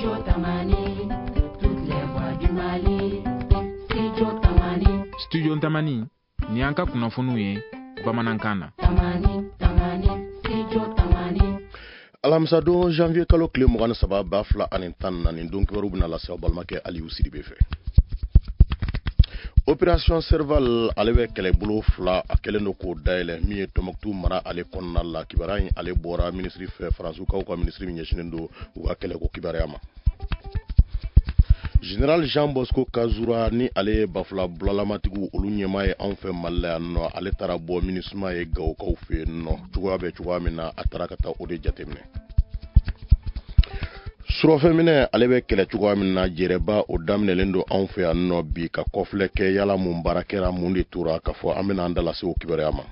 Studio Tamani ni an ka kunnafoniw ye bamanankan na. Alamisa don janvier kalo tile 23 2014 nin don kibaru bɛna lase aw balimakɛ Aliyu Sidibe fɛ. Opération Serval ale bɛ kɛlɛbolo 2 a kɛlen don k'o dayɛlɛ min ye Tɔnbukutu mara ale kɔnɔna la. Kibaruya in ale bɔra ministre fɛ Faransikaw ka ministre min ɲɛsinnen don u ka kɛlɛko kibaruya ma. Général Jean Bosco Kazura ni ale bafula bulalamatigiw olu ɲɛmaa ye anw fɛ Mali la yan nɔ. Ale taara bɔ MINUSMA ye Gawokaw fɛ yen nɔ. Cogoya bɛ cogoya min na a taara ka taa o de jateminɛ. Surɔfɛminɛ ale bɛ kɛlɛ cogoya min na Jɛrɛba o daminɛlen don anw fɛ yan nɔ bi ka kɔfilɛ kɛ yala mun baara kɛra mun de tora ka fɔ an bɛna an dalase o kibaruya ma.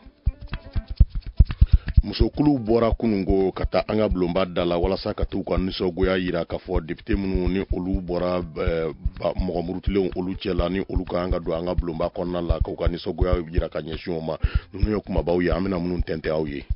Musokulu bɔra kunungo ka taa an ka bulonba da la walasa ka t'u ka nisɔngoya yira ka fɔ député minnu ni olu bɔra mɔgɔ murutilenw olu cɛla ni olu ka an ka don an ka bulonba kɔnɔna la k'u ka nisɔngoya yira ka ɲɛsin o ma. Ninnu ye kumabaw ye an bɛna minnu tɛntɛn aw ye.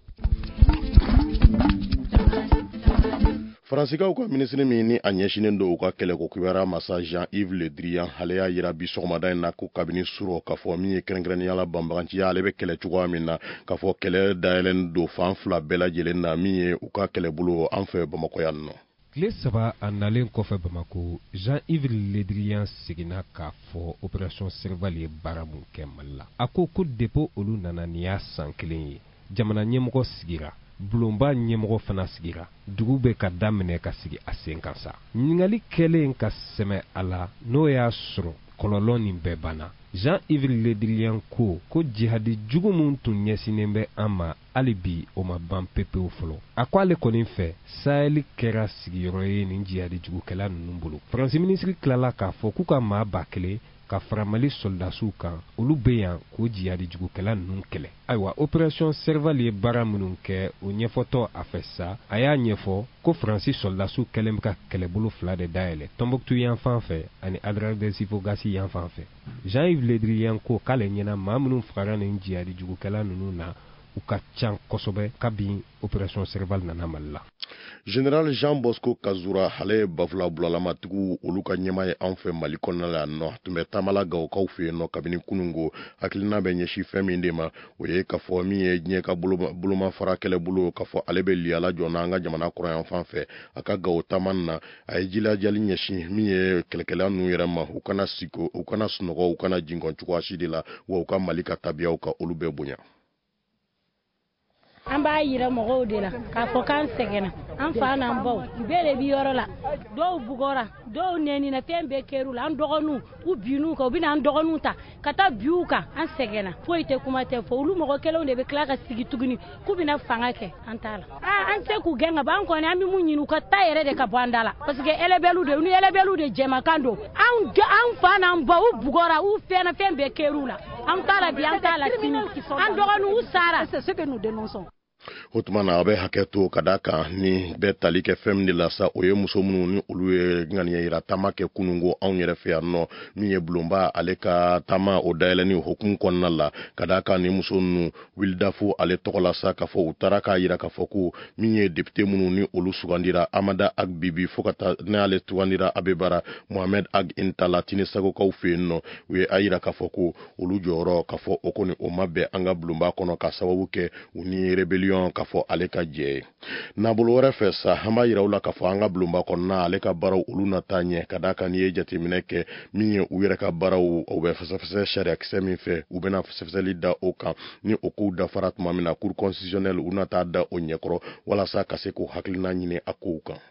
Faransicaw ka ministre min ni a ɲɛsinen don u ka kɛlɛko kibaruya masa Jean-Yves Le Drian ale y'a yira bi sɔgɔmada in na ko kabini surɔ ka fɔ min ye kɛrɛnkɛrɛnnenya banbaganciya ale bɛ kɛlɛ cogoya min na ka fɔ kɛlɛ dayɛlɛn don fan fila bɛɛ lajɛlen na min ye u ka kɛlɛbolo an fɛ Bamakɔ yan nɔ. Tile 3 a nalen kɔfɛ Bamako, Jean-Yves Le Drian seginna k'a fɔ Opération Serval ye baara mun kɛ Mali la. A ko depuis olu nana nin y'a san kelen ye. Jamana ɲɛmɔgɔ sigira. Bulonba ɲɛmɔgɔ fana sigira. Dugu bɛ ka daminɛ ka sigi a sen kan sa. Ɲininkali kɛlen ka sɛmɛ a la n'o y'a sɔrɔ kɔlɔlɔ nin bɛɛ banna. Jean-Yves Le Drian ko jihadi jugu mun tun ɲɛsinen bɛ an ma hali bi o ma ban pepewu fɔlɔ. A ko ale kɔni fɛ Sahel kɛra sigiyɔrɔ ye nin jihadi jugukɛla ninnu bolo. Faransi ministre tilala k'a fɔ k'u ka maa 1000 ka fara Mali soldasiw kan olu bɛ yan k'o jihadi jugukɛla ninnu kɛlɛ. Ayiwa Opération Serval ye baara minnu kɛ o ɲɛfɔtɔ a fɛ sa a y'a ɲɛfɔ ko Faransi soldasiw kɛlen bɛ ka kɛlɛbolo 2 de dayɛlɛ Tɔnbukutu yan fan fɛ ani Adrien Sifogasi yan fan fɛ. Jean-Yves Le Drian ko k'ale ɲɛna maa minnu fagara nin jihadi jugukɛla ninnu na u ka can kosɛbɛ kabini Opération Serval nana Mali la. Général Jean Bosco Kazura ale bafula bulalamatigiw olu ka ɲɛmaa ye anw fɛ Mali kɔnɔna la yan nɔ tun bɛ taamala Gawokaw fɛ yen nɔ kabini kunungo. Hakilina bɛ ɲɛsin fɛn min de ma o ye ka fɔ min ye diɲɛ ka bolomafara kɛlɛbolo ka fɔ ale bɛ liyala jɔ n'an ka jamana kɔrɔ yan fan fɛ a ka Gawo taamani na a ye jilajali ɲɛsin min ye kɛlɛkɛla ninnu yɛrɛ ma u kana sunɔgɔ u kana jingɔn cogoya si de la wa u ka Mali ka tabiyaw ka olu bɛɛ bonya. An b'a yira mɔgɔw de la k'a fɔ k'an sɛgɛnna an fa n'an baw bɛɛ de bi yɔrɔ la dɔw bugɔra dɔw nɛnina fɛn bɛɛ kɛr'u la an dɔgɔninw u bin'u kan u bɛna an dɔgɔninw ta ka taa bi'u kan an sɛgɛnna foyi tɛ kuma tɛ fɔ olu mɔgɔ kelenw de bɛ tila ka sigi tuguni k'u bɛna fanga kɛ an t'a la an se k'u gɛn ka bɔ an kɔni an bɛ mun ɲini u ka taa yɛrɛ de ka bɔ an da la parce que ɛlɛbɛliw de ni ɛlɛbɛliw de jɛmakan don an fa n'an baw u bugɔra u fɛn bɛɛ kɛr'u la an t'a la bi an t'a la sini an dɔgɔninw u sara c'est ce que nous dénonçons. O tuma na a bɛ hakɛ to ka da kan ni bɛɛ tali kɛ fɛn min de la sa o ye muso minnu ni olu ye ŋaniya yira taama kɛ kunungo anw yɛrɛ fɛ yan nɔ min ye bulonba ale ka taama o dayɛlɛni hukumu kɔnɔna la ka da kan ni muso ninnu wulida fo ale tɔgɔ la sa ka fɔ u taara k'a yira ka fɔ ko min ye député minnu ni olu sugandira Amada Ag Bibi fo ka taa n'ale sugandira Abebara Mohamed Ag Intala Tinisagokaw fɛ yen nɔ u ye a yira ka fɔ ko olu jɔyɔrɔ ka fɔ o kɔni o ma bɛn an ka bulonba kɔnɔ ka sababu kɛ u ni rébellion ka fɔ ale ka jɛ nabolo wɛrɛ fɛ sa an b'a yira u la ka fɔ an ka bulonba kɔnɔna ale ka baaraw olu na taa ɲɛ ka da kan n'i ye jateminɛ kɛ min ye u yɛrɛ ka baaraw u bɛ fɛsɛfɛsɛ sariyakisɛ min fɛ u bɛna fɛsɛfɛsɛli da o kan ni o kow dafara tuma min na cour constitutionnelle u na taa da o ɲɛkɔrɔ walasa ka se k'o hakilina ɲini a kow kan.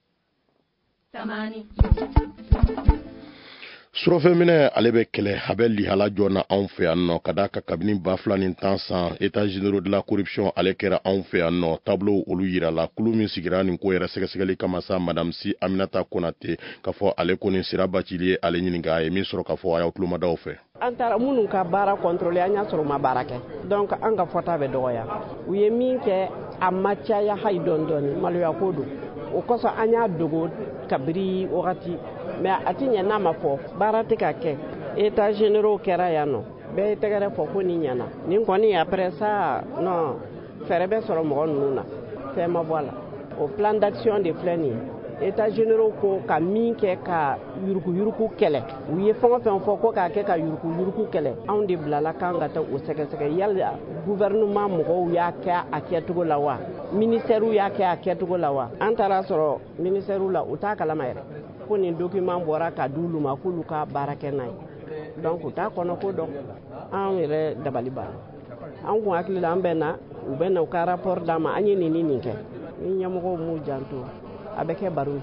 Surɔfɛminɛ ale bɛ kɛlɛ a bɛ lihala jɔna anw fɛ yan nɔ ka da ka kabini 2010 san états généraux de la corruption ale kɛra anw fɛ yan nɔ tableau olu yira la kulu min sigira nin ko yɛrɛ sɛgɛsɛgɛli kama sa madame Si Aminata Konate ka fɔ ale kɔni sira bacili ye ale ɲininka a ye min sɔrɔ ka fɔ a y'aw tulomadaw fɛ. An taara minnu ka baara contrôler an y'a sɔrɔ u ma baara kɛ donc an ka fɔta bɛ dɔgɔya u ye min kɛ a ma caya hayi dɔɔni dɔɔni maloya ko don o kosɔn an y'a dogo kabiri wagati mais a ti ɲɛ n'a ma fɔ baara tɛ ka kɛ états généraux kɛra yan nɔ bɛɛ ye tɛgɛrɛ fɔ ko nin ɲɛna nin kɔni après ça non fɛɛrɛ bɛ sɔrɔ mɔgɔ ninnu na fɛn ma bɔ a la o plan d'action de filɛ nin ye état généraux ko ka min kɛ ka yuruku kɛlɛ u ye fɛn o fɛn fɔ ko k'a kɛ ka yuruku kɛlɛ anw de bilala kan ka taa o sɛgɛsɛgɛ yala gouvernement mɔgɔw y'a kɛ a kɛcogo la wa ministère y'a kɛ a kɛcogo la wa an taara sɔrɔ ministère la u t'a kalama yɛrɛ ko nin document bɔra ka di olu ma k'olu ka baara kɛ n'a ye donc u t'a kɔnɔ ko dɔn an yɛrɛ dabali banna an kun hakili la an bɛ na u bɛ na u ka rapport d'an ma an ye nin kɛ ni ɲɛmɔgɔw m'u janto a bɛ kɛ baro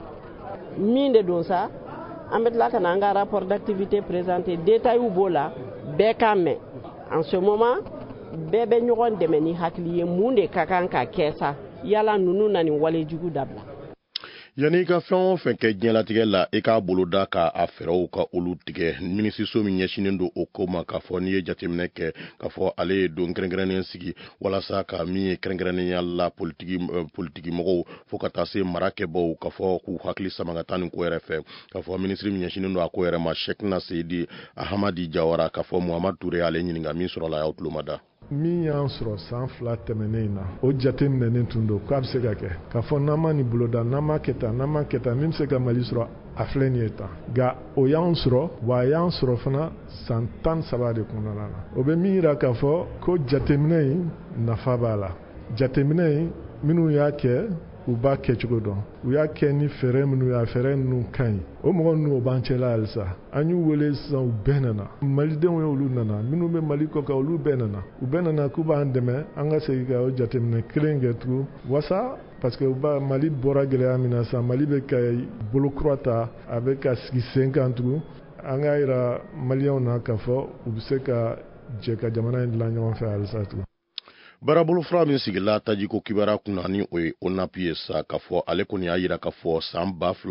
min de don sa an bɛ tila ka na an ka rapport d'activité présenter détails b'o la bɛɛ k'a mɛn en ce moment bɛɛ bɛ ɲɔgɔn dɛmɛ ni hakili ye mun de ka kan ka kɛ sa yala ninnu na nin walejugu dabila yani ka fɛn o fɛn kɛ diɲɛlatigɛ la i k'a bolo da ka a fɛɛrɛw ka olu tigɛ minisiso min ɲɛsinen don o ko ma k'a fɔ n'i ye jateminɛ kɛ k'a fɔ ale ye don kɛrɛnkɛrɛnnen sigi walasa ka min ye kɛrɛnkɛrɛnnenya la politiki mɔgɔw fo ka taa se mara kɛbaw k'a fɔ k'u hakili sama ka taa nin ko yɛrɛ fɛ k'a fɔ minisiri min ɲɛsinen don a ko yɛrɛ ma Shekina Seydi Ahamadi Jawara k'a fɔ Muhammadu Ture ale ɲininka min sɔrɔla y'aw tulo ma da min y'an sɔrɔ san 2 tɛmɛnen na o jate minɛnen tun don k'a bɛ se ka kɛ k'a fɔ n'an ma nin boloda n'an ma kɛ tan min bɛ se ka Mali sɔrɔ a filɛ nin ye tan nka o y'an sɔrɔ wa a y'an sɔrɔ fana san 13 de kɔnɔna na o bɛ min yira k'a fɔ ko jateminɛ in nafa b'a la jateminɛ in minnu y'a kɛ u b'a kɛcogo dɔn u y'a kɛ ni fɛɛrɛ minnu y'a fɛɛrɛ ninnu ka ɲi o mɔgɔ ninnu o b'an cɛla halisa an y'u wele sisan u bɛɛ nana malidenw ye olu nana minnu bɛ Mali kɔ kan olu bɛɛ nana k'u b'an dɛmɛ an ka segin ka o jateminɛ kelen kɛ tugun wasa parce que Mali bɔra gɛlɛya min na sisan Mali bɛ ka bolo kura ta a bɛ ka sigi sen kan tugun an ka yira maliyɛnw na k'a fɔ u bɛ se ka jɛ ka jamana in dilan ɲɔgɔn fɛ halisa tugun barabolo fura min sigila tajiko kibara kunna ni o ye ONAP ye sa k'a fɔ ale kɔni y'a yira k'a fɔ san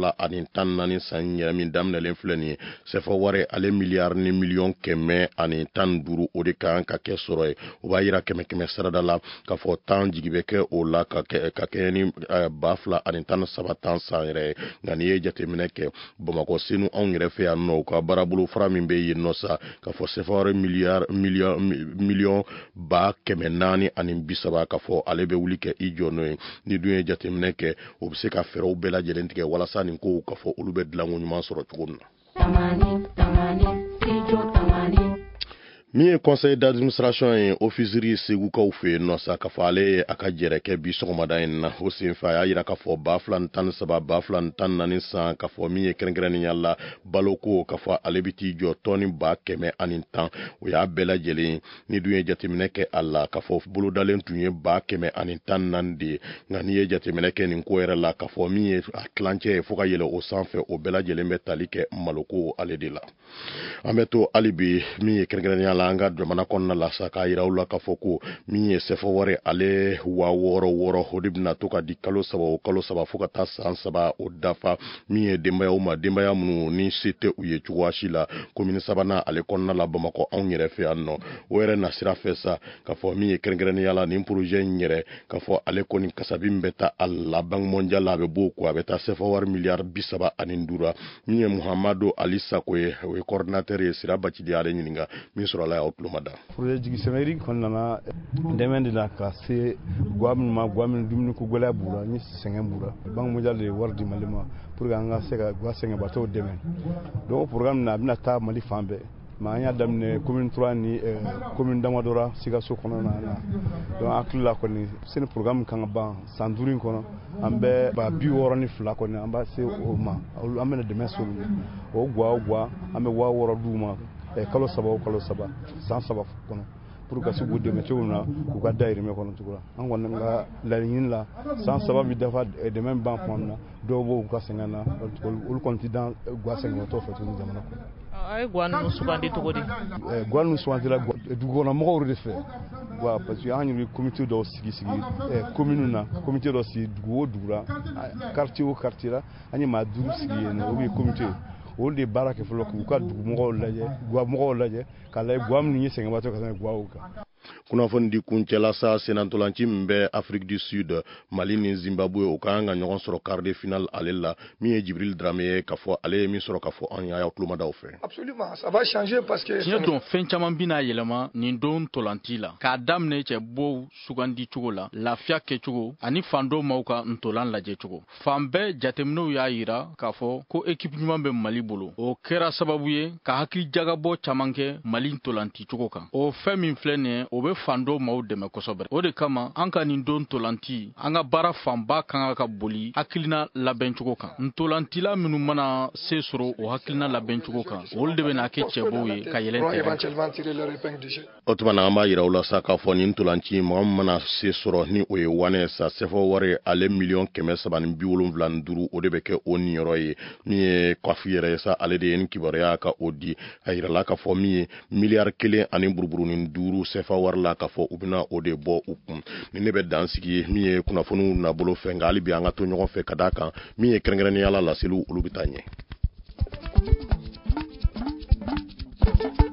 2014 san yɛrɛ min daminɛlen filɛ nin ye CFA wari ale miliyari ni miliyɔn 115 o de kan ka kɛ sɔrɔ ye o b'a yira 100 sarada la k'a fɔ 10 jigi bɛ kɛ o la ka kɛ ni 2013 tan san yɛrɛ ye nka n'i ye jateminɛ kɛ Bamakɔ senu anw yɛrɛ fɛ yan nɔ u ka barabolo fura min bɛ yen nɔ sa k'a fɔ CFA wari miliyɔn 430 ani 30 k'a fɔ ale bɛ wuli kɛ i jɔ n'o ye ni dun ye jateminɛ kɛ o bɛ se ka fɛɛrɛw bɛɛ lajɛlen tigɛ walasa nin ko k'a fɔ olu bɛ dilanko ɲuman sɔrɔ cogo min na min ye conseil d'administration ye ofisiri segukaw fɛ yen nɔ sa k'a fɔ ale ye a ka jɛrɛkɛ bi sɔgɔmada in na o senfɛ a y'a yira k'a fɔ 2013 2014 san k'a fɔ min ye kɛrɛnkɛrɛnnenya la baloko k'a fɔ ale bɛ t'i jɔ tɔni 110 o y'a bɛɛ lajɛlen ni dun ye jateminɛ kɛ a la k'a fɔ bolodalen tun ye 114 de ye nka n'i ye jateminɛ kɛ nin ko yɛrɛ la k'a fɔ min ye a tilancɛ ye fo ka yɛlɛ o sanfɛ o bɛɛ lajɛlen bɛ tali kɛ maloko ale de la an bɛ to hali bi min ye kɛrɛnkɛrɛnnenya la an ka jamana kɔnɔna la sa k'a yira u la k'a fɔ ko min ye CFA wari ale 666 o de bɛna to ka di kalo 3 fo ka taa san 3 o dafa min ye denbayaw ma denbaya minnu ni se tɛ u ye cogoya si la komini 3nan ale kɔnɔna la Bamakɔ anw yɛrɛ fɛ yan nɔ o yɛrɛ na sira fɛ sa k'a fɔ min ye kɛrɛnkɛrɛnnenya la nin projet in yɛrɛ k'a fɔ ale kɔni kasabi min bɛ taa a la Banque mondiale a bɛ bɔ o ko a bɛ taa CFA wari miliyari 35 min ye Muhammadu Ali Sako ye o ye coordinateur ye Sira Bacili ale ɲininka min sɔrɔla y'aw tulo ma da projet jigi sɛmɛri kɔnɔna na dɛmɛ de la ka se guwa min dumuni ko gɛlɛya b'u la ni sɛgɛn b'u la Banque mondiale de ye wari di Mali ma pour que an ka se ka guwa sɛgɛnbatɔw dɛmɛ donc o programme na a bɛna taa Mali fan bɛɛ mais an y'a daminɛ commune 3 ni commune Damadora Sikaso kɔnɔna na donc an hakili la kɔni seni programme kan ka ban san 5 in kɔnɔ an bɛ 62 kɔni an b'a se o ma an bɛna dɛmɛ se olu ma o guwa an bɛ 6000 d'u ma kalo 3 san 3 kɔnɔ pour que se k'u dɛmɛ cogo min na k'u ka dayirimɛ kɔnɔ cogo la an kɔni ka laɲini la san 3 bi dafa dɛmɛ ban tuma min na dɔw b'u ka sɛgɛn na olu kɔni tɛ dan guwa sɛgɛnbatɔw fɛ tuguni jamana kɔnɔ. A ye guwa ninnu sugandi cogo di? Guwa ninnu sugandira dugukɔnɔmɔgɔw de fɛ parce que an ye comité dɔw sigi commune na comité dɔ sigi dugu o dugu la quartier o quartier la an ye maa 5 sigi yen nɔ o ye comité olu de baara kɛ fɔlɔ k'u ka dugumɔgɔw lajɛ guwamɔgɔw lajɛ k'a lajɛ guwa minnu ye sɛgɛnbatɔ ka tɛmɛ guwaw kan. kunnafoni di kuncɛla sa senantolanci min bɛ Afrique du Sud, Mali ni Zimbabwe o kan ka ɲɔgɔn sɔrɔ quart de finale ale la min ye Jibril Dramé ye k'a fɔ ale ye min sɔrɔ k'a fɔ an y'a tulomadaw fɛ. Absolument, ça va changer parce que tiɲɛ don fɛn caman bɛna yɛlɛma nin don ntolanci la k'a daminɛ cɛ bɔw sugandi cogo la, lafiya kɛcogo ani fan dɔw maaw ka ntolan lajɛ cogo. Fan bɛɛ jateminɛw y'a yira k'a fɔ ko équipe ɲuman bɛ Mali bolo. O kɛra sababu ye ka hakili jagabɔ caman kɛ Mali ntolanci cogo kan. O fɛn min filɛ nin ye o bɛ fan dɔw maaw dɛmɛ kosɛbɛ. O de kama an ka nin don ntolanci an ka baara fanba kan ka boli hakilina labɛn cogo kan. Ntolantila minnu mana se sɔrɔ o hakilina labɛn cogo kan, olu de bɛna kɛ cɛbɔw ye ka yɛlɛn tɛrɛn. O tuma na an b'a yira u la sa k'a fɔ nin ntolanci mɔgɔ min mana se sɔrɔ ni o ye wane sa sɛfɔ wari ale $375,000 o de bɛ kɛ o niyɔrɔ ye min ye kafu yɛrɛ ye sa ale de ye ni kibaruya ka o di a yirala k'a fɔ min ye miliyari 1 ani buruburunin 5 sɛfa wari la k'a fɔ u bɛna o de bɔ u kun. Ni ne bɛ dan sigi min ye kunnafoniw nabolo fɛ nka hali bi an ka to ɲɔgɔn fɛ ka d'a kan min ye kɛrɛnkɛrɛnnenya la laseliw olu bɛ taa ɲɛ.